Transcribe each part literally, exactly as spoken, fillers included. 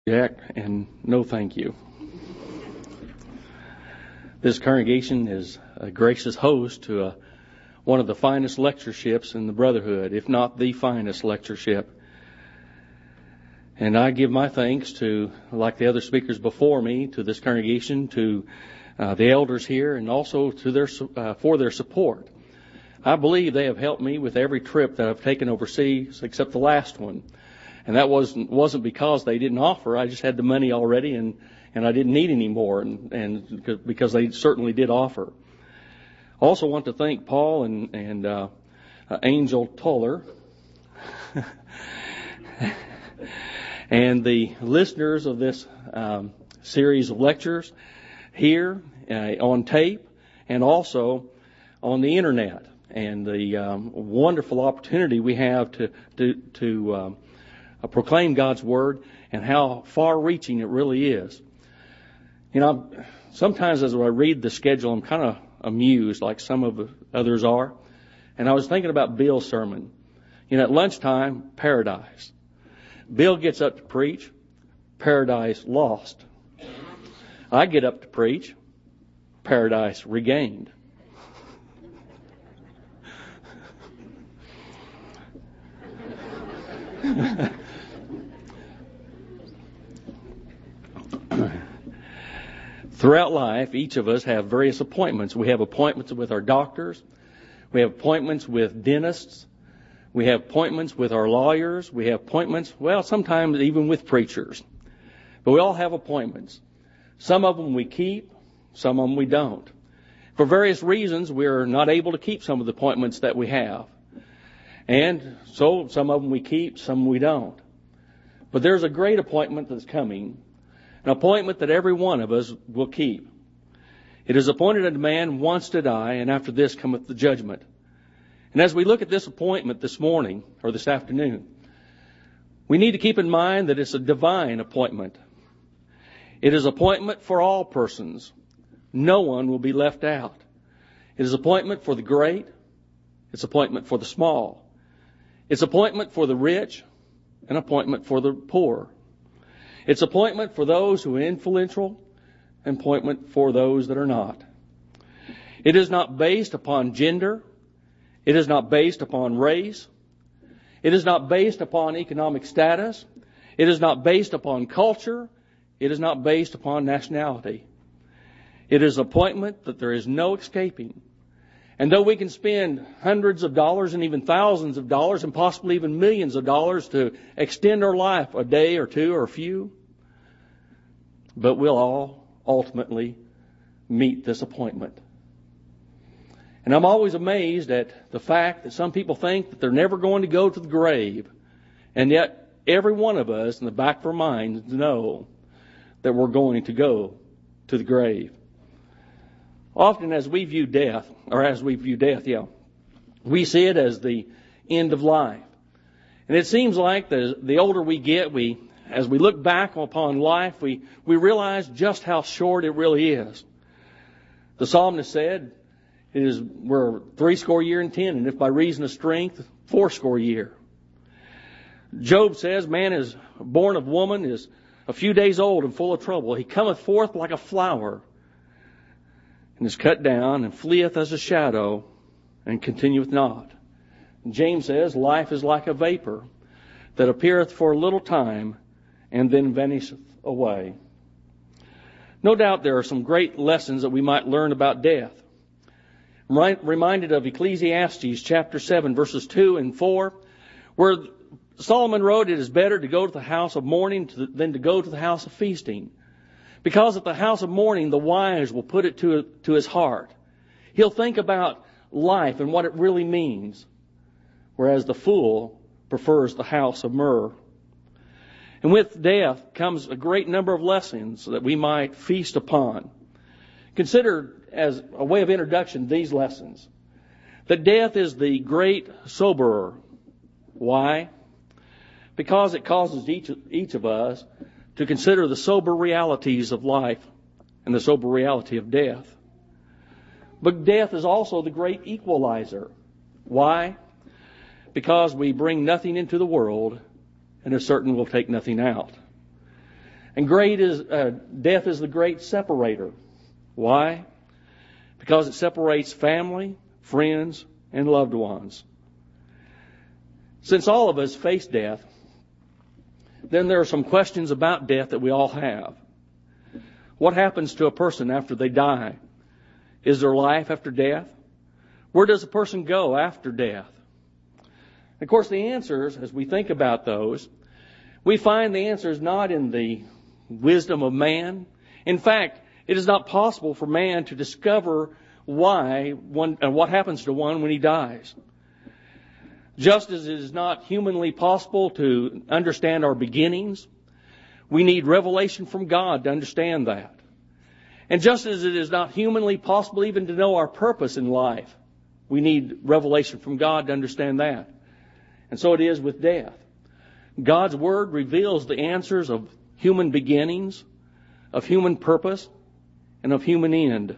Jack, and no thank you. This congregation is a gracious host to a, one of the finest lectureships in the Brotherhood, if not the finest lectureship. And I give my thanks to, like the other speakers before me, to this congregation, to uh, the elders here, and also to their uh, for their support. I believe they have helped me with every trip that I've taken overseas, except the last one. And that wasn't wasn't because they didn't offer. I just had the money already, and, and I didn't need any more, and, and because they certainly did offer. I also want to thank Paul and, and uh, uh, Angel Toller and the listeners of this um, series of lectures here uh, on tape and also on the internet, and the um, wonderful opportunity we have to to, to um, Uh, proclaim God's Word and how far-reaching it really is. You know, sometimes as I read the schedule, I'm kind of amused, like some of the others are. And I was thinking about Bill's sermon. You know, at lunchtime, paradise. Bill gets up to preach, paradise lost. I get up to preach, paradise regained. Throughout life, each of us have various appointments. We have appointments with our doctors. We have appointments with dentists. We have appointments with our lawyers. We have appointments, well, sometimes even with preachers. But we all have appointments. Some of them we keep, some of them we don't. For various reasons, we're not able to keep some of the appointments that we have. And so some of them we keep, some we don't. But there's a great appointment that's coming, an appointment that every one of us will keep. It is appointed unto man once to die, and after this cometh the judgment. And as we look at this appointment this morning, or this afternoon, we need to keep in mind that it's a divine appointment. It is appointment for all persons. No one will be left out. It is appointment for the great. It's appointment for the small. It's appointment for the rich, an appointment for the poor. It's appointment for those who are influential, and appointment for those that are not. It is not based upon gender. It is not based upon race. It is not based upon economic status. It is not based upon culture. It is not based upon nationality. It is an appointment that there is no escaping. And though we can spend hundreds of dollars and even thousands of dollars and possibly even millions of dollars to extend our life a day or two or a few, but we'll all ultimately meet this appointment. And I'm always amazed at the fact that some people think that they're never going to go to the grave, and yet every one of us in the back of our minds know that we're going to go to the grave. Often as we view death, or as we view death, yeah, we see it as the end of life. And it seems like the, the older we get, we, as we look back upon life, we, we realize just how short it really is. The psalmist said, it is, we're three score year and ten, and if by reason of strength, four score year. Job says, man is born of woman, is a few days old and full of trouble. He cometh forth like a flower, and is cut down, and fleeth as a shadow, and continueth not. And James says, life is like a vapor, that appeareth for a little time, and then vanisheth away. No doubt there are some great lessons that we might learn about death. I'm reminded of Ecclesiastes chapter seven, verses two and four, where Solomon wrote, it is better to go to the house of mourning than to go to the house of feasting. Because at the house of mourning, the wise will put it to, to his heart. He'll think about life and what it really means, whereas the fool prefers the house of myrrh. And with death comes a great number of lessons that we might feast upon. Consider, as a way of introduction, these lessons. That death is the great soberer. Why? Because it causes each, each of us to consider the sober realities of life and the sober reality of death. But death is also the great equalizer. Why? Because we bring nothing into the world, and as certain we'll take nothing out. And great is uh, death is the great separator. Why? Because it separates family, friends, and loved ones. Since all of us face death, then there are some questions about death that we all have. What happens to a person after they die? Is there life after death? Where does a person go after death? Of course, the answers, as we think about those, we find the answers not in the wisdom of man. In fact, it is not possible for man to discover why one, and what happens to one when he dies. Just as it is not humanly possible to understand our beginnings, we need revelation from God to understand that. And just as it is not humanly possible even to know our purpose in life, we need revelation from God to understand that. And so it is with death. God's Word reveals the answers of human beginnings, of human purpose, and of human end.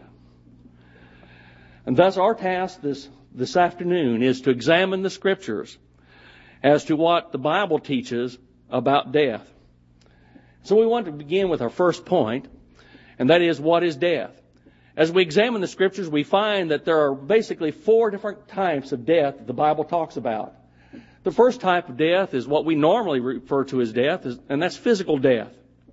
And thus our task this, this afternoon is to examine the Scriptures as to what the Bible teaches about death. So we want to begin with our first point, and that is, what is death? As we examine the Scriptures, we find that there are basically four different types of death that the Bible talks about. The first type of death is what we normally refer to as death, and that's physical death.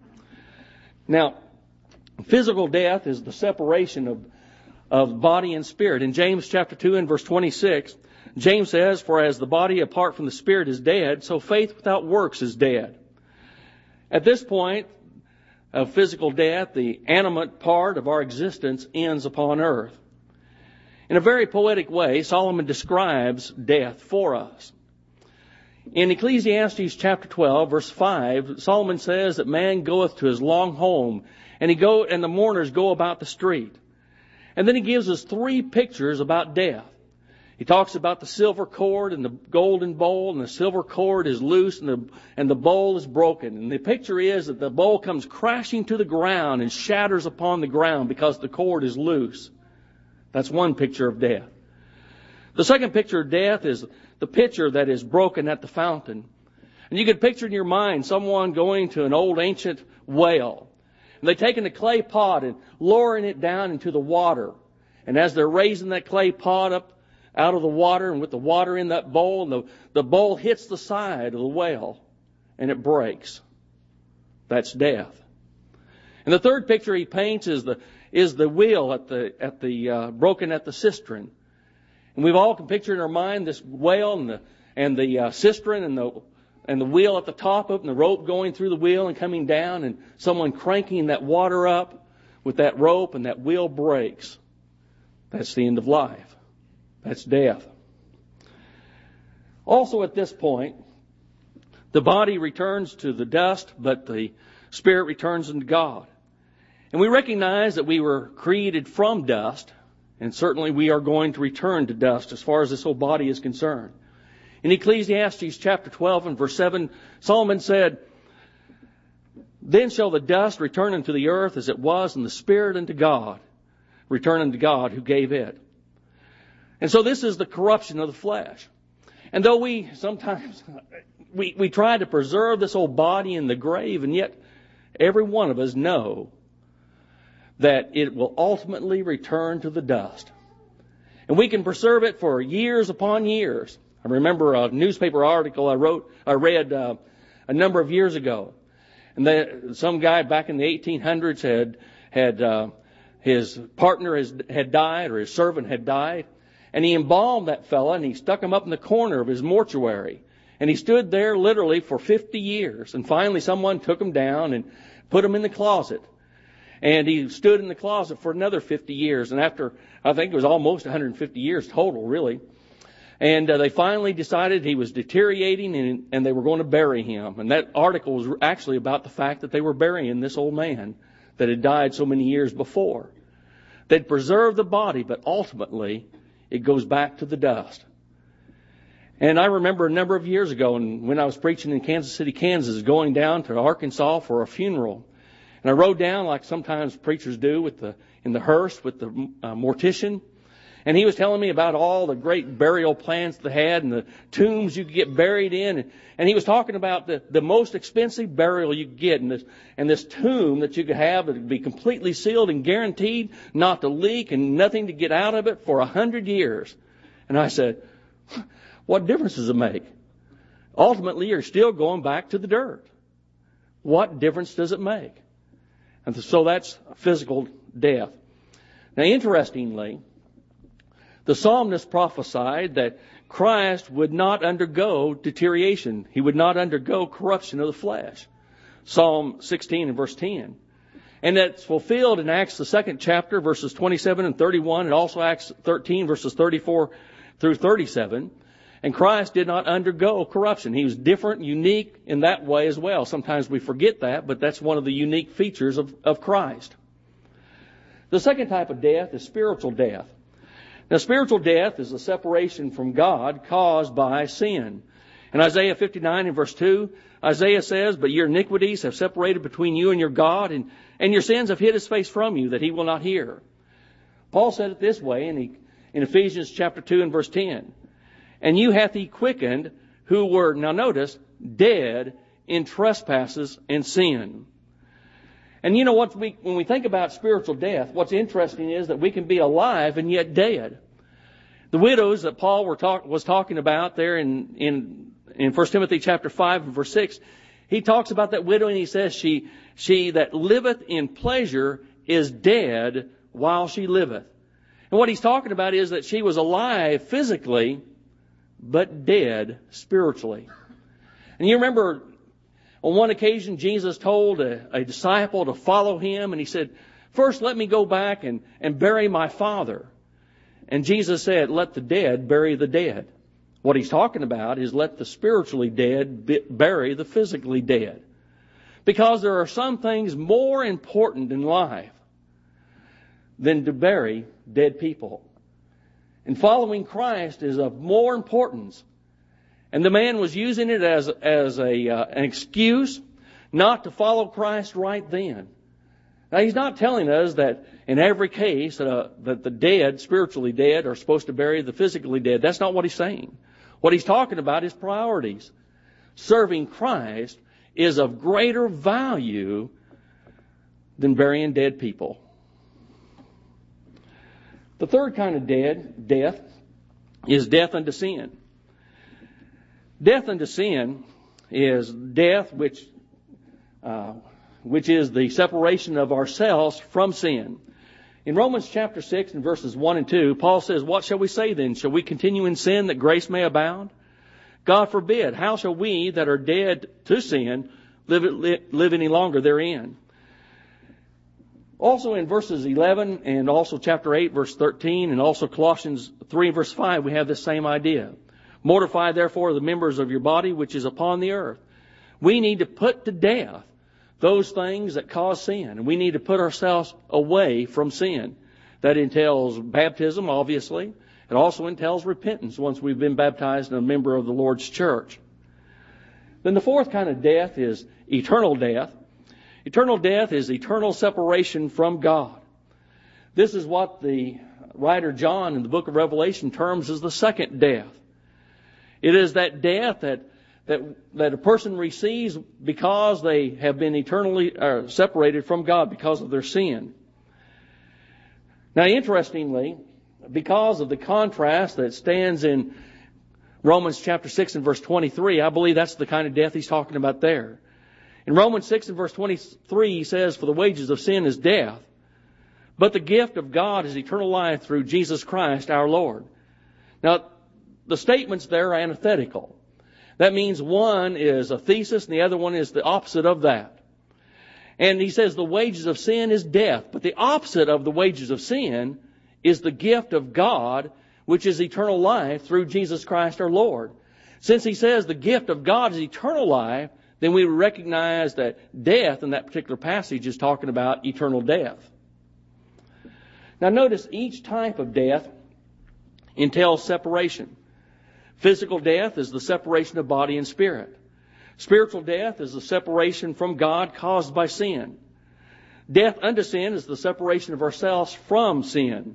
Now, physical death is the separation of, of body and spirit. In James chapter two and verse twenty-six, James says, "For as the body apart from the spirit is dead, so faith without works is dead." At this point of physical death, the animate part of our existence ends upon earth. In a very poetic way, Solomon describes death for us. In Ecclesiastes chapter twelve, verse five, Solomon says that man goeth to his long home, and he go and the mourners go about the street. And then he gives us three pictures about death. He talks about the silver cord and the golden bowl, and the silver cord is loose and the, and the bowl is broken. And the picture is that the bowl comes crashing to the ground and shatters upon the ground because the cord is loose. That's one picture of death. The second picture of death is the pitcher that is broken at the fountain. And you can picture in your mind someone going to an old ancient well. And they're taking a clay pot and lowering it down into the water. And as they're raising that clay pot up out of the water, and with the water in that bowl, and the, the bowl hits the side of the well, and it breaks. That's death. And the third picture he paints is the is the wheel at the at the uh, broken at the cistern. And we've all can picture in our mind this whale and the and the uh, cistern and the and the wheel at the top of it, and the rope going through the wheel and coming down, and someone cranking that water up with that rope, and that wheel breaks. That's the end of life. That's death. Also at this point, the body returns to the dust, but the spirit returns unto God. And we recognize that we were created from dust, and certainly we are going to return to dust as far as this whole body is concerned. In Ecclesiastes chapter twelve and verse seven, Solomon said, "Then shall the dust return unto the earth as it was, and the spirit unto God, return unto God who gave it." And so this is the corruption of the flesh. And though we sometimes, we, we try to preserve this old body in the grave, and yet every one of us know that it will ultimately return to the dust. And we can preserve it for years upon years. I remember a newspaper article I wrote, I read uh, a number of years ago. And then some guy back in the eighteen hundreds had, had, uh, his partner has, had died, or his servant had died. And he embalmed that fella, and he stuck him up in the corner of his mortuary. And he stood there literally for fifty years. And finally someone took him down and put him in the closet. And he stood in the closet for another fifty years. And after, I think it was almost one hundred fifty years total, really. And uh, they finally decided he was deteriorating, and, and they were going to bury him. And that article was actually about the fact that they were burying this old man that had died so many years before. They'd preserved the body, but ultimately it goes back to the dust. And I remember a number of years ago, and when I was preaching in Kansas City, Kansas, going down to Arkansas for a funeral. And I rode down like sometimes preachers do with the in the hearse with the uh, mortician. And he was telling me about all the great burial plans they had and the tombs you could get buried in. And he was talking about the, the most expensive burial you could get, and this, and this tomb that you could have that would be completely sealed and guaranteed not to leak and nothing to get out of it for a hundred years. And I said, what difference does it make? Ultimately, you're still going back to the dirt. What difference does it make? And so that's physical death. Now, interestingly, the psalmist prophesied that Christ would not undergo deterioration. He would not undergo corruption of the flesh. Psalm sixteen and verse ten. And that's fulfilled in Acts, the second chapter, verses twenty-seven and thirty-one, and also Acts thirteen, verses thirty-four through thirty-seven. And Christ did not undergo corruption. He was different, unique in that way as well. Sometimes we forget that, but that's one of the unique features of, of Christ. The second type of death is spiritual death. Now, spiritual death is a separation from God caused by sin. In Isaiah fifty-nine and verse two, Isaiah says, "But your iniquities have separated between you and your God, and, and your sins have hid his face from you, that he will not hear." Paul said it this way in, he, in Ephesians chapter two and verse ten. "And you hath he quickened who were," now notice, "dead in trespasses and sin." And you know what, we, when we think about spiritual death, what's interesting is that we can be alive and yet dead. The widows that Paul were talk, was talking about there in, in, in First Timothy chapter five and verse six, he talks about that widow and he says, she, she that liveth in pleasure is dead while she liveth. And what he's talking about is that she was alive physically, but dead spiritually. And you remember, on one occasion, Jesus told a, a disciple to follow him, and he said, "First, let me go back and, and bury my father." And Jesus said, "Let the dead bury the dead." What he's talking about is let the spiritually dead bury the physically dead. Because there are some things more important in life than to bury dead people. And following Christ is of more importance. And the man was using it as, as a, uh, an excuse not to follow Christ right then. Now, he's not telling us that in every case that, uh, that the dead, spiritually dead, are supposed to bury the physically dead. That's not what he's saying. What he's talking about is priorities. Serving Christ is of greater value than burying dead people. The third kind of dead, death is death unto sin. Death unto sin is death which uh, which is the separation of ourselves from sin. In Romans chapter six and verses one and two, Paul says, "What shall we say then? Shall we continue in sin that grace may abound? God forbid. How shall we that are dead to sin live, live any longer therein?" Also in verses eleven and also chapter eight, verse thirteen, and also Colossians three, verse five, we have this same idea. "Mortify therefore the members of your body which is upon the earth." We need to put to death those things that cause sin. And we need to put ourselves away from sin. That entails baptism, obviously. It also entails repentance once we've been baptized and a member of the Lord's church. Then the fourth kind of death is eternal death. Eternal death is eternal separation from God. This is what the writer John in the book of Revelation terms as the second death. It is that death that that that a person receives because they have been eternally uh, separated from God because of their sin. Now, interestingly, because of the contrast that stands in Romans chapter six and verse twenty-three, I believe that's the kind of death he's talking about there. In Romans six and verse twenty-three, he says, "For the wages of sin is death, but the gift of God is eternal life through Jesus Christ our Lord." Now, the statements there are antithetical. That means one is a thesis and the other one is the opposite of that. And he says the wages of sin is death, but the opposite of the wages of sin is the gift of God, which is eternal life through Jesus Christ our Lord. Since he says the gift of God is eternal life, then we recognize that death in that particular passage is talking about eternal death. Now notice each type of death entails separation. Physical death is the separation of body and spirit. Spiritual death is the separation from God caused by sin. Death unto sin is the separation of ourselves from sin.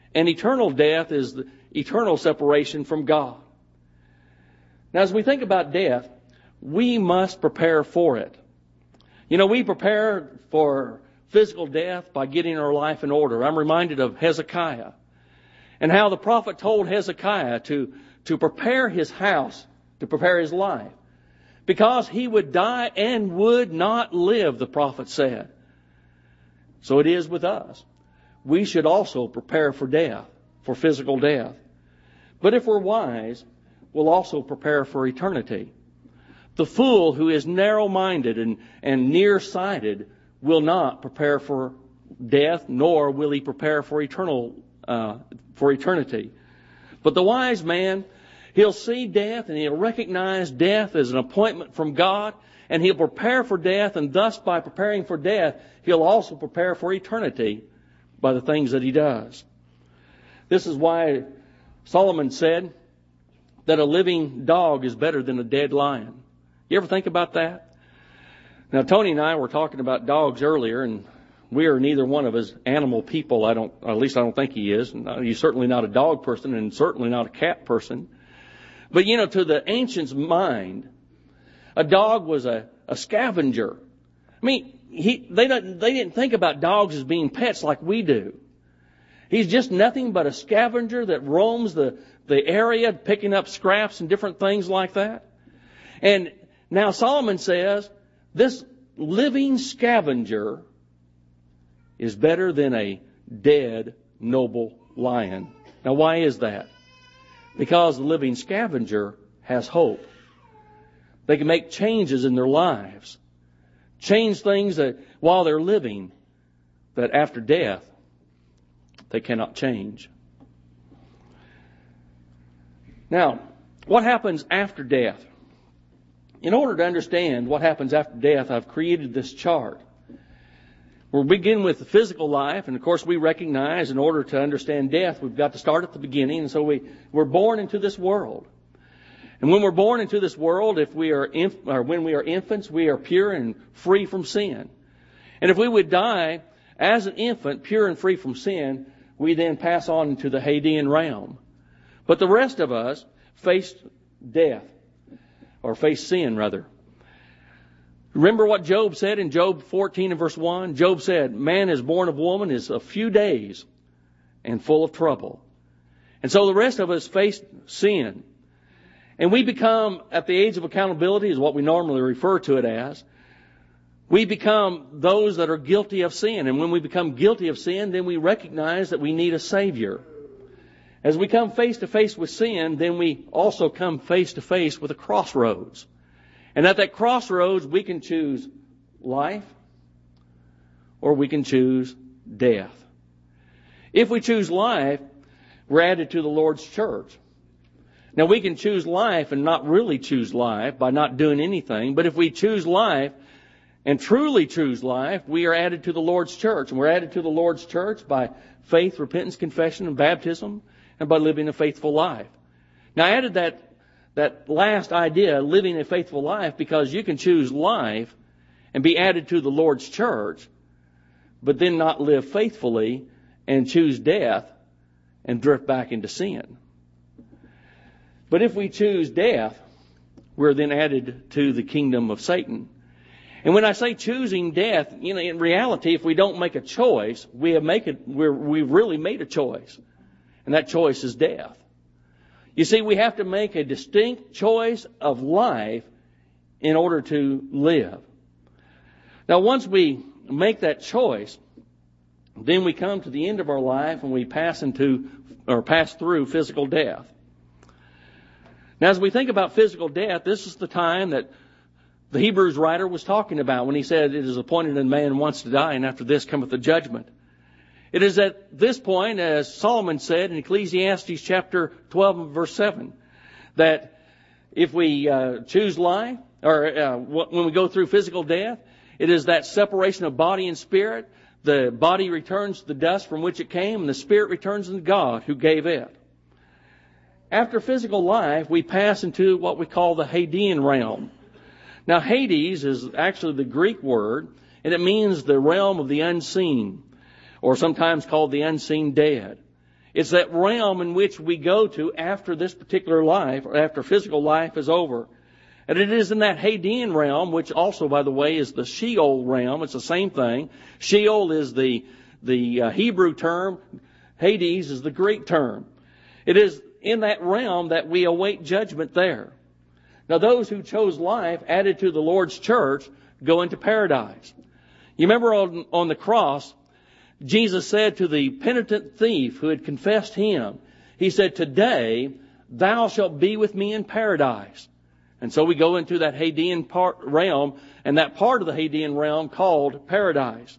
And eternal death is the eternal separation from God. Now, as we think about death, we must prepare for it. You know, we prepare for physical death by getting our life in order. I'm reminded of Hezekiah and how the prophet told Hezekiah to, to prepare his house, to prepare his life, because he would die and would not live, the prophet said. So it is with us. We should also prepare for death, for physical death. But if we're wise, we'll also prepare for eternity. The fool who is narrow-minded and, and nearsighted will not prepare for death, nor will he prepare for eternal uh, for eternity. But the wise man, he'll see death and he'll recognize death as an appointment from God, and he'll prepare for death, and thus by preparing for death, he'll also prepare for eternity by the things that he does. This is why Solomon said that a living dog is better than a dead lion. You ever think about that? Now, Tony and I were talking about dogs earlier, and we are neither one of us animal people. I don't, at least I don't think he is. He's certainly not a dog person, and certainly not a cat person. But, you know, to the ancients' mind, a dog was a, a scavenger. I mean, he, they, don't, they didn't think about dogs as being pets like we do. He's just nothing but a scavenger that roams the, the area, picking up scraps and different things like that. And now Solomon says, this living scavenger is better than a dead, noble lion. Now, why is that? Because the living scavenger has hope. They can make changes in their lives. Change things that while they're living, that after death, they cannot change. Now, what happens after death? In order to understand what happens after death, I've created this chart. We'll begin with the physical life, and of course we recognize in order to understand death, we've got to start at the beginning, and so we, we're born into this world. And when we're born into this world, if we are inf- or when we are infants, we are pure and free from sin. And if we would die as an infant, pure and free from sin, we then pass on into the Hadean realm. But the rest of us face death, or face sin rather. Remember what Job said in Job fourteen and verse one? Job said, man is born of woman is a few days and full of trouble. And so the rest of us face sin. And we become, at the age of accountability, is what we normally refer to it as, we become those that are guilty of sin. And when we become guilty of sin, then we recognize that we need a Savior. As we come face to face with sin, then we also come face to face with a crossroads. And at that crossroads, we can choose life or we can choose death. If we choose life, we're added to the Lord's church. Now, we can choose life and not really choose life by not doing anything. But if we choose life and truly choose life, we are added to the Lord's church. And we're added to the Lord's church by faith, repentance, confession, and baptism, and by living a faithful life. Now, I added that that last idea, living a faithful life, because you can choose life and be added to the Lord's church, but then not live faithfully and choose death and drift back into sin. But if we choose death, we're then added to the kingdom of Satan. And when I say choosing death, you know, in reality, if we don't make a choice, we have make it, we're, we've really made a choice. And that choice is death. You see, we have to make a distinct choice of life in order to live. Now, once we make that choice, then we come to the end of our life and we pass into or pass through physical death. Now, as we think about physical death, this is the time that the Hebrews writer was talking about when he said, it is appointed that man wants to die, and after this cometh the judgment. It is at this point, as Solomon said in Ecclesiastes chapter twelve and verse seven, that if we uh, choose life, or uh, when we go through physical death, it is that separation of body and spirit. The body returns to the dust from which it came, and the spirit returns to God who gave it. After physical life, we pass into what we call the Hadean realm. Now, Hades is actually the Greek word, and it means the realm of the unseen, or sometimes called the unseen dead. It's that realm in which we go to after this particular life, or after physical life is over. And it is in that Hadean realm, which also, by the way, is the Sheol realm. It's the same thing. Sheol is the, the uh, Hebrew term. Hades is the Greek term. It is in that realm that we await judgment there. Now, those who chose life added to the Lord's church go into paradise. You remember on, on the cross, Jesus said to the penitent thief who had confessed him, he said, "Today thou shalt be with me in paradise." And so we go into that Hadean part, realm, and that part of the Hadean realm called paradise.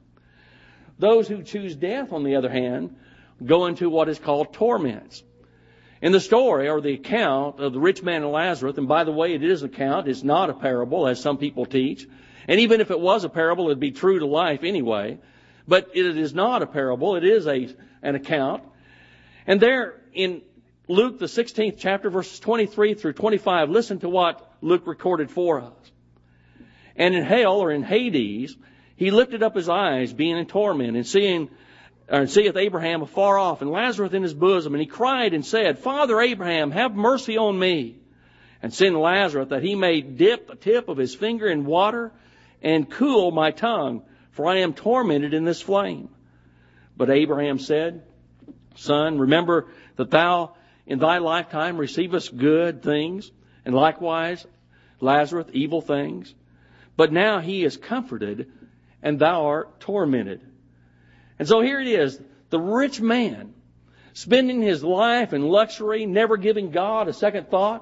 Those who choose death, on the other hand, go into what is called torments. In the story, or the account of the rich man and Lazarus, and by the way, it is an account, it's not a parable, as some people teach. And even if it was a parable, it would be true to life anyway. But it is not a parable, it is a, an account. And there in Luke, the sixteenth chapter, verses twenty-three through twenty-five, listen to what Luke recorded for us. "And in hell," or in Hades, "he lifted up his eyes, being in torment, and seeing, or seeth Abraham afar off, and Lazarus in his bosom. And he cried and said, Father Abraham, have mercy on me, and send Lazarus, that he may dip the tip of his finger in water, and cool my tongue, for I am tormented in this flame. But Abraham said, Son, remember that thou in thy lifetime receivest good things, and likewise Lazarus evil things. But now he is comforted, and thou art tormented." And so here it is, the rich man spending his life in luxury, never giving God a second thought,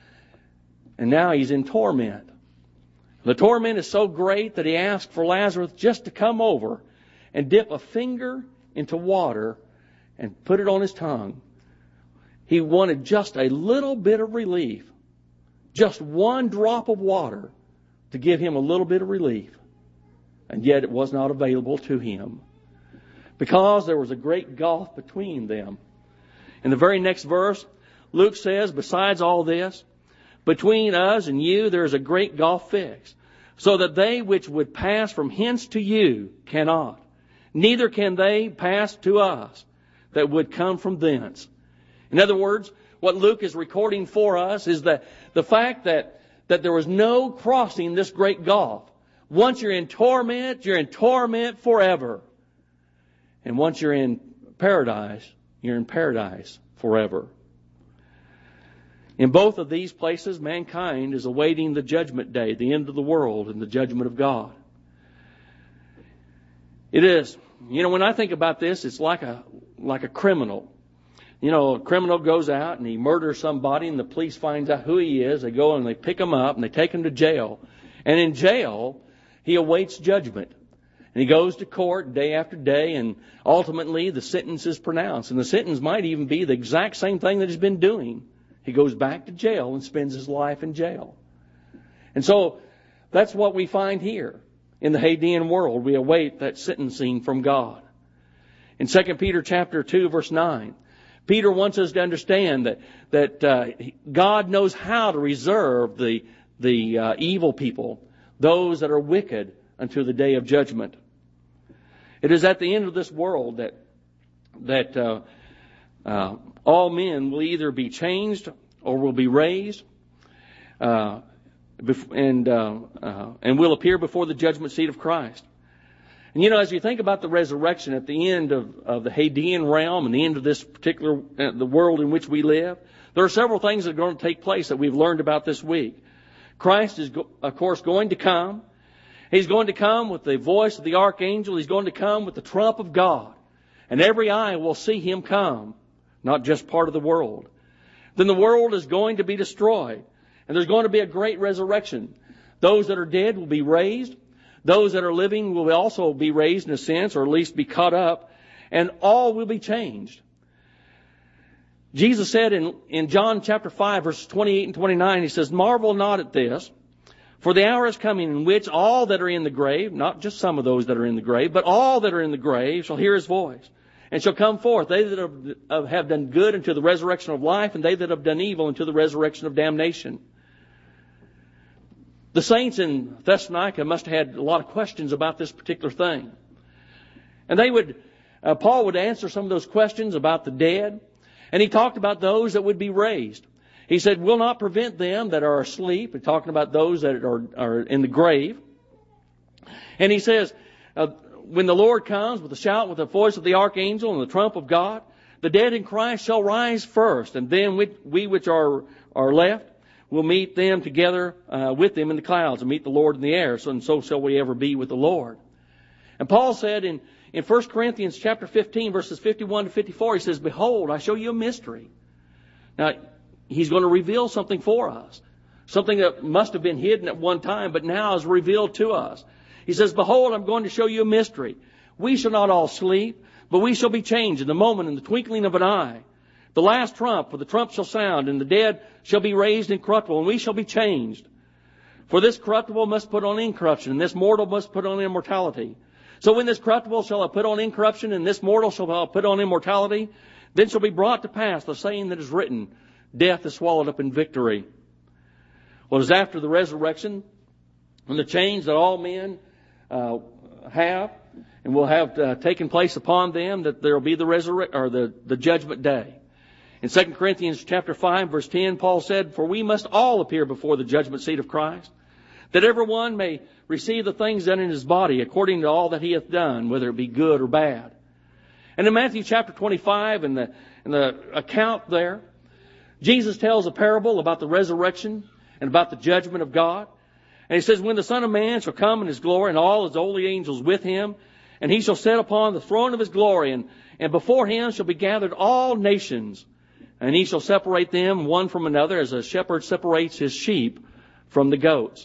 and now he's in torment. The torment is so great that he asked for Lazarus just to come over and dip a finger into water and put it on his tongue. He wanted just a little bit of relief, just one drop of water to give him a little bit of relief. And yet it was not available to him, because there was a great gulf between them. In the very next verse, Luke says, "Besides all this, between us and you there is a great gulf fixed, so that they which would pass from hence to you cannot, neither can they pass to us that would come from thence." In other words, what Luke is recording for us is that the fact that, that there was no crossing this great gulf. Once you're in torment, you're in torment forever. And once you're in paradise, you're in paradise forever. In both of these places, mankind is awaiting the judgment day, the end of the world, and the judgment of God. It is, you know, when I think about this, it's like a like a criminal. You know, a criminal goes out and he murders somebody, and the police finds out who he is. They go and they pick him up and they take him to jail. And in jail, he awaits judgment. And he goes to court day after day, and ultimately the sentence is pronounced. And the sentence might even be the exact same thing that he's been doing. He goes back to jail and spends his life in jail. And so that's what we find here in the Hadean world. We await that sentencing from God. In Second Peter chapter two, verse nine, Peter wants us to understand that that uh, God knows how to reserve the the uh, evil people, those that are wicked, until the day of judgment. It is at the end of this world that that uh, uh, all men will either be changed or will be raised, uh, and uh, uh, and will appear before the judgment seat of Christ. And you know, as you think about the resurrection at the end of, of the Hadean realm and the end of this particular uh, the world in which we live, there are several things that are going to take place that we've learned about this week. Christ is, go- of course, going to come. He's going to come with the voice of the archangel. He's going to come with the trump of God. And every eye will see him come, not just part of the world. Then the world is going to be destroyed. And there's going to be a great resurrection. Those that are dead will be raised. Those that are living will also be raised in a sense, or at least be caught up. And all will be changed. Jesus said in, in John chapter five, verses twenty-eight and twenty-nine, he says, "Marvel not at this, for the hour is coming in which all that are in the grave," not just some of those that are in the grave, but all that are in the grave shall hear his voice, and shall come forth, they that have, have done good unto the resurrection of life, and they that have done evil unto the resurrection of damnation. The saints in Thessalonica must have had a lot of questions about this particular thing. And they would uh, Paul would answer some of those questions about the dead. And he talked about those that would be raised. He said, will not prevent them that are asleep. He's talking about those that are, are in the grave. And he says, uh, when the Lord comes with a shout, with the voice of the archangel and the trump of God, the dead in Christ shall rise first, and then we, we which are, are left will meet them together uh, with them in the clouds and meet the Lord in the air. So, and so shall we ever be with the Lord. And Paul said in, in First Corinthians chapter fifteen, verses fifty-one to fifty-four, he says, behold, I show you a mystery. Now, he's going to reveal something for us. Something that must have been hidden at one time, but now is revealed to us. He says, behold, I'm going to show you a mystery. We shall not all sleep, but we shall be changed in the moment, in the twinkling of an eye. The last trump, for the trump shall sound, and the dead shall be raised incorruptible, and we shall be changed. For this corruptible must put on incorruption, and this mortal must put on immortality. So when this corruptible shall have put on incorruption, and this mortal shall have put on immortality, then shall be brought to pass the saying that is written, death is swallowed up in victory. Well, it is after the resurrection, and the change that all men uh, have, and will have uh, taken place upon them, that there will be the resurrection or the, the judgment day. In Second Corinthians chapter five, verse ten, Paul said, for we must all appear before the judgment seat of Christ, that every one may receive the things done in his body according to all that he hath done, whether it be good or bad. And in Matthew chapter twenty-five, in the, in the account there, Jesus tells a parable about the resurrection and about the judgment of God. And he says, when the Son of Man shall come in his glory, and all his holy angels with him, and he shall sit upon the throne of his glory, and, and before him shall be gathered all nations. And he shall separate them one from another, as a shepherd separates his sheep from the goats.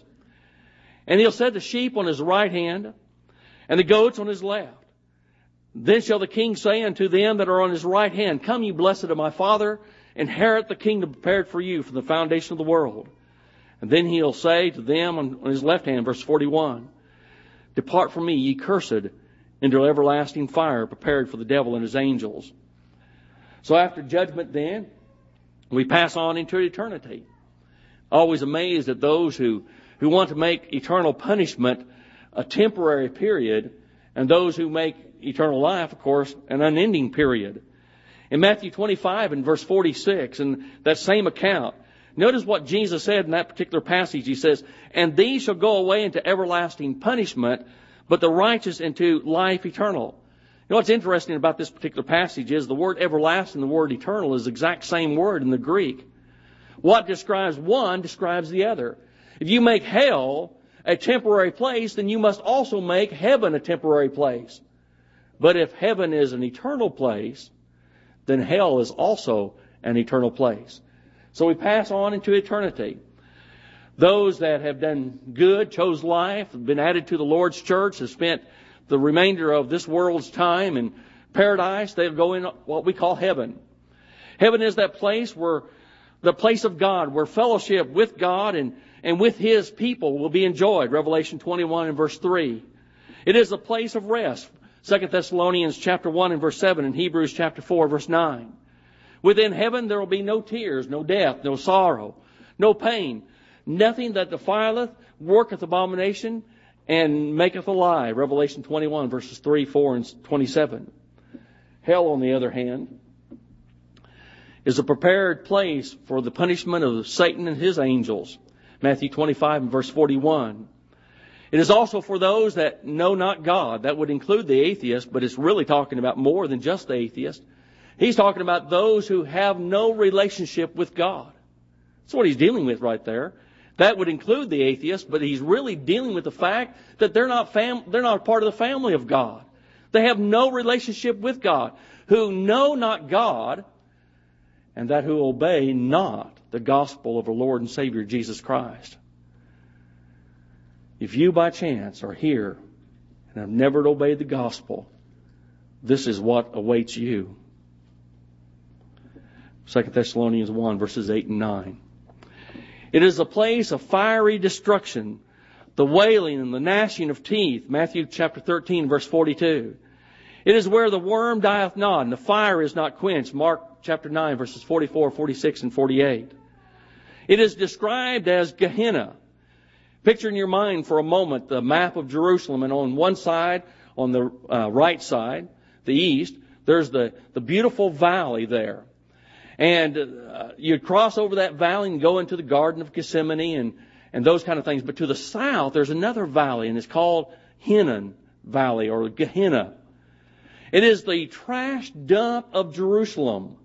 And he'll set the sheep on his right hand, and the goats on his left. Then shall the king say unto them that are on his right hand, come, ye blessed of my Father, inherit the kingdom prepared for you from the foundation of the world. And then he'll say to them on his left hand, verse forty-one, depart from me, ye cursed, into everlasting fire prepared for the devil and his angels. So after judgment then, we pass on into eternity. Always amazed at those who, who want to make eternal punishment a temporary period, and those who make eternal life, of course, an unending period. In Matthew twenty-five and verse forty-six, in that same account, notice what Jesus said in that particular passage. He says, and these shall go away into everlasting punishment, but the righteous into life eternal. You know what's interesting about this particular passage is the word everlasting and the word eternal is the exact same word in the Greek. What describes one describes the other. If you make hell a temporary place, then you must also make heaven a temporary place. But if heaven is an eternal place, then hell is also an eternal place. So we pass on into eternity. Those that have done good, chose life, have been added to the Lord's church, have spent the remainder of this world's time in paradise, they'll go in what we call heaven. Heaven is that place where the place of God, where fellowship with God and, and with His people will be enjoyed. Revelation twenty-one and verse three. It is a place of rest. Second Thessalonians chapter one and verse seven and Hebrews chapter four verse nine. Within heaven there will be no tears, no death, no sorrow, no pain, nothing that defileth, worketh abomination, and maketh a lie. Revelation twenty-one verses three, four, and twenty-seven. Hell, on the other hand, is a prepared place for the punishment of Satan and his angels. Matthew twenty-five and verse forty-one. It is also for those that know not God. That would include the atheist, but it's really talking about more than just the atheist. He's talking about those who have no relationship with God. That's what he's dealing with right there. That would include the atheist, but he's really dealing with the fact that they're not fam- they're not part of the family of God. They have no relationship with God, who know not God, and that who obey not the gospel of our Lord and Savior Jesus Christ. If you by chance are here and have never obeyed the gospel, this is what awaits you. Second Thessalonians one verses eight and nine. It is a place of fiery destruction, the wailing and the gnashing of teeth. Matthew chapter thirteen, verse forty-two. It is where the worm dieth not, and the fire is not quenched. Mark chapter nine, verses forty-four, forty-six, and forty-eight. It is described as Gehenna. Picture in your mind for a moment the map of Jerusalem, and on one side, on the uh, right side, the east, there's the, the beautiful valley there. And uh, you'd cross over that valley and go into the Garden of Gethsemane and, and those kind of things. But to the south, there's another valley, and it's called Hinnom Valley or Gehenna. It is the trash dump of Jerusalem.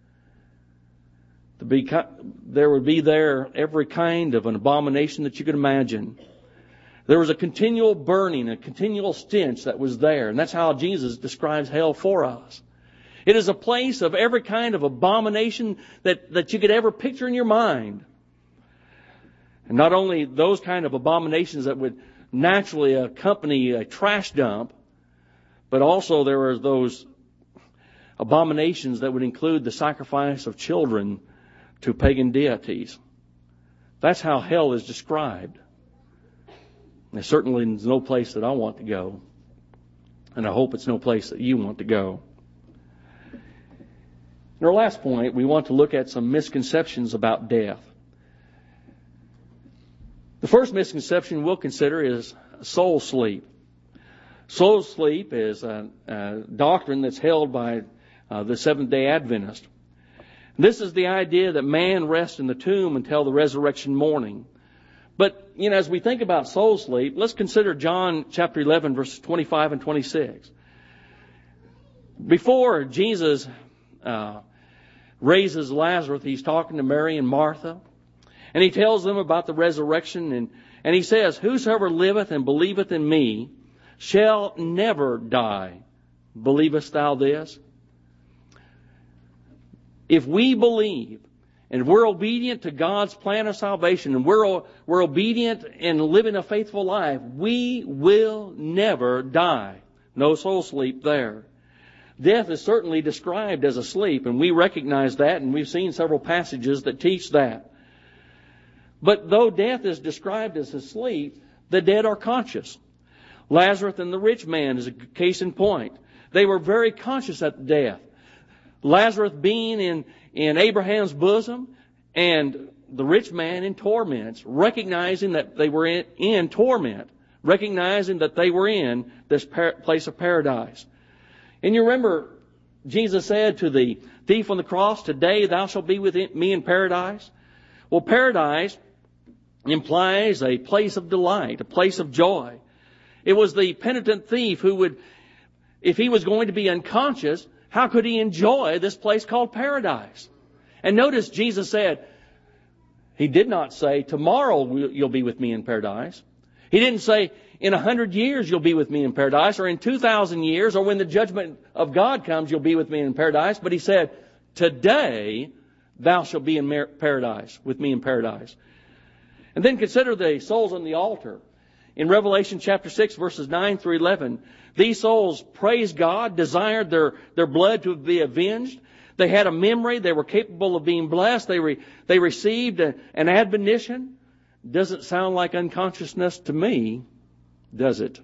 To be, there would be there every kind of an abomination that you could imagine. There was a continual burning, a continual stench that was there. And that's how Jesus describes hell for us. It is a place of every kind of abomination that, that you could ever picture in your mind. And not only those kind of abominations that would naturally accompany a trash dump, but also there were those abominations that would include the sacrifice of children to pagan deities. That's how hell is described. And certainly it's no place that I want to go. And I hope it's no place that you want to go. In our last point, we want to look at some misconceptions about death. The first misconception we'll consider is soul sleep. Soul sleep is a, a doctrine that's held by uh, the Seventh-day Adventist. This is the idea that man rests in the tomb until the resurrection morning. But, you know, as we think about soul sleep, let's consider John chapter eleven, verses twenty-five and twenty-six. Before Jesus uh, raises Lazarus, he's talking to Mary and Martha. And he tells them about the resurrection. And, and he says, "Whosoever liveth and believeth in me shall never die. Believest thou this?" If we believe and we're obedient to God's plan of salvation and we're, we're obedient in living a faithful life, we will never die. No soul sleep there. Death is certainly described as a sleep, and we recognize that, and we've seen several passages that teach that. But though death is described as a sleep, the dead are conscious. Lazarus and the rich man is a case in point. They were very conscious at death. Lazarus being in, in Abraham's bosom and the rich man in torments, recognizing that they were in, in torment, recognizing that they were in this par- place of paradise. And you remember Jesus said to the thief on the cross, "Today thou shalt be with me in paradise." Well, paradise implies a place of delight, a place of joy. It was the penitent thief who would, if he was going to be unconscious, how could he enjoy this place called paradise? And notice Jesus said, he did not say, "Tomorrow you'll be with me in paradise." He didn't say, "In a hundred years you'll be with me in paradise," or "in two thousand years," or "when the judgment of God comes you'll be with me in paradise." But he said, "Today thou shalt be in paradise, with me in paradise." And then consider the souls on the altar. In Revelation chapter six, verses nine through eleven, these souls praised God, desired their, their blood to be avenged. They had a memory. They were capable of being blessed. They, re, they received a, an admonition. Doesn't sound like unconsciousness to me, does it?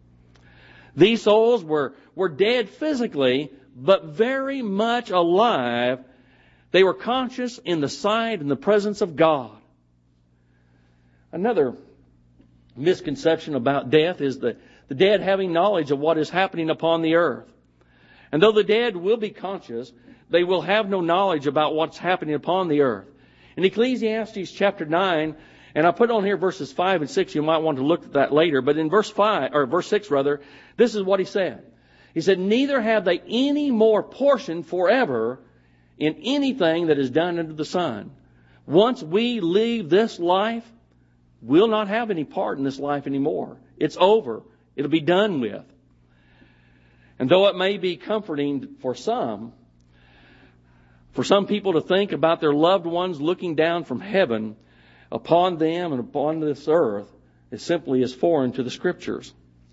These souls were, were dead physically, but very much alive. They were conscious in the sight and the presence of God. Another misconception about death is the, the dead having knowledge of what is happening upon the earth. And though the dead will be conscious, they will have no knowledge about what's happening upon the earth. In Ecclesiastes chapter nine, and I put on here verses five and six, you might want to look at that later, but in verse five, or verse six rather, this is what he said. He said, "Neither have they any more portion forever in anything that is done under the sun." Once we leave this life, we'll not have any part in this life anymore. It's over. It'll be done with. And though it may be comforting for some, for some people to think about their loved ones looking down from heaven upon them and upon this earth, it simply is foreign to the Scriptures.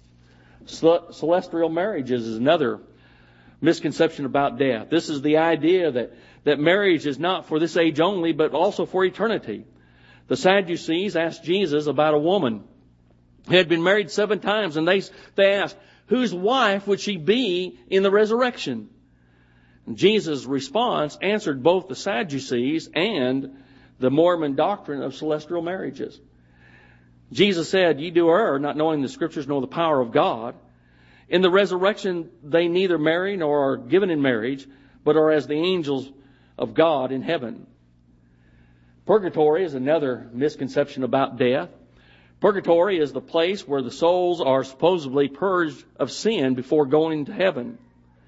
Celestial marriages is another misconception about death. This is the idea that, that marriage is not for this age only, but also for eternity. The Sadducees asked Jesus about a woman who had been married seven times, and they, they asked, whose wife would she be in the resurrection? And Jesus' response answered both the Sadducees and the Mormon doctrine of celestial marriages. Jesus said, "Ye do err, not knowing the Scriptures nor the power of God. In the resurrection, they neither marry nor are given in marriage, but are as the angels of God in heaven. Purgatory is another misconception about death. Purgatory is the place where the souls are supposedly purged of sin before going to heaven.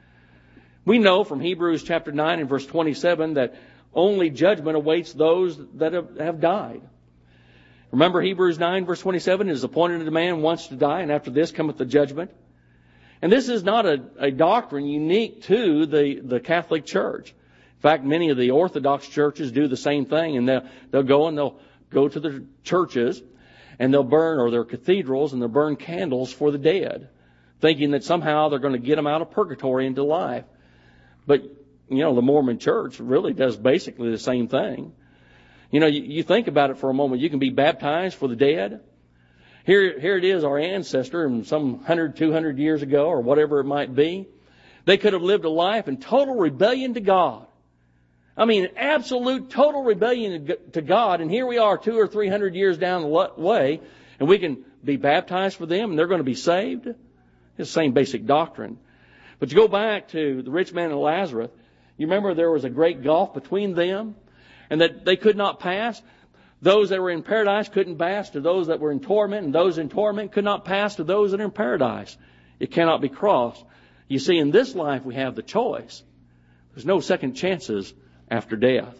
We know from Hebrews chapter nine and verse twenty-seven that only judgment awaits those that have, have died. Remember Hebrews nine verse twenty-seven, it is appointed that a man wants to die, and after this cometh the judgment. And this is not a, a doctrine unique to the, the Catholic Church. In fact, many of the Orthodox churches do the same thing, and they'll, they'll go and they'll go to their churches and they'll burn, or their cathedrals, and they'll burn candles for the dead, thinking that somehow they're going to get them out of purgatory into life. But, you know, the Mormon Church really does basically the same thing. You know, you, you think about it for a moment. You can be baptized for the dead. Here, here it is, our ancestor, and some one hundred, two hundred years ago, or whatever it might be, they could have lived a life in total rebellion to God. I mean, absolute total rebellion to God, and here we are two or three hundred years down the way, and we can be baptized for them, and they're going to be saved. It's the same basic doctrine. But you go back to the rich man and Lazarus, you remember there was a great gulf between them, and that they could not pass. Those that were in paradise couldn't pass to those that were in torment, and those in torment could not pass to those that are in paradise. It cannot be crossed. You see, in this life we have the choice. There's no second chances after death.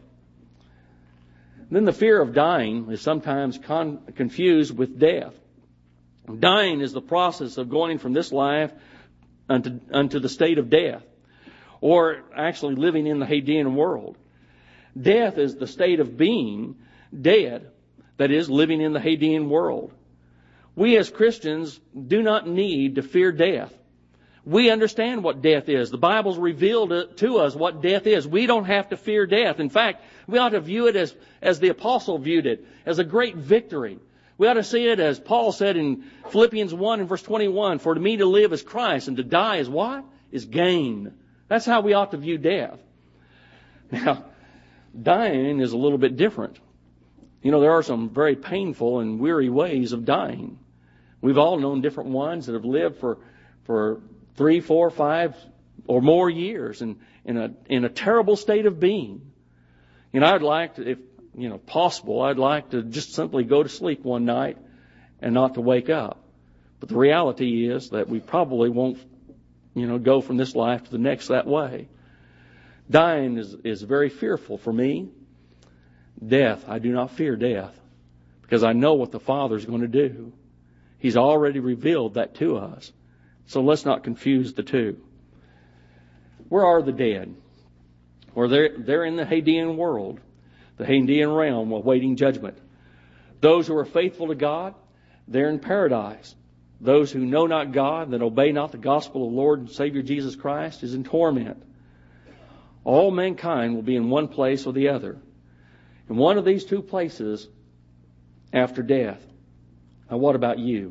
Then the fear of dying is sometimes con- confused with death. Dying is the process of going from this life unto, unto the state of death, or actually living in the Hadean world. Death is the state of being dead, that is, living in the Hadean world. We as Christians do not need to fear death. We understand what death is. The Bible's revealed to us what death is. We don't have to fear death. In fact, we ought to view it as, as the apostle viewed it, as a great victory. We ought to see it as Paul said in Philippians one and verse twenty-one, for to me to live is Christ, and to die is what? Is gain. That's how we ought to view death. Now, dying is a little bit different. You know, there are some very painful and weary ways of dying. We've all known different ones that have lived for, for three, four, five, or more years in, in a, in a terrible state of being. You know, I'd like to, if, you know, possible, I'd like to just simply go to sleep one night and not to wake up. But the reality is that we probably won't, you know, go from this life to the next that way. Dying is, is very fearful for me. Death, I do not fear death, because I know what the Father's going to do. He's already revealed that to us. So let's not confuse the two. Where are the dead? Well, they're, they're in the Hadean world, the Hadean realm, awaiting judgment. Those who are faithful to God, they're in paradise. Those who know not God, that obey not the gospel of Lord and Savior Jesus Christ, is in torment. All mankind will be in one place or the other. In one of these two places after death. Now, what about you?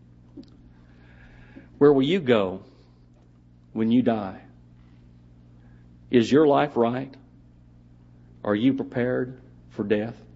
Where will you go when you die? Is your life right? Are you prepared for death?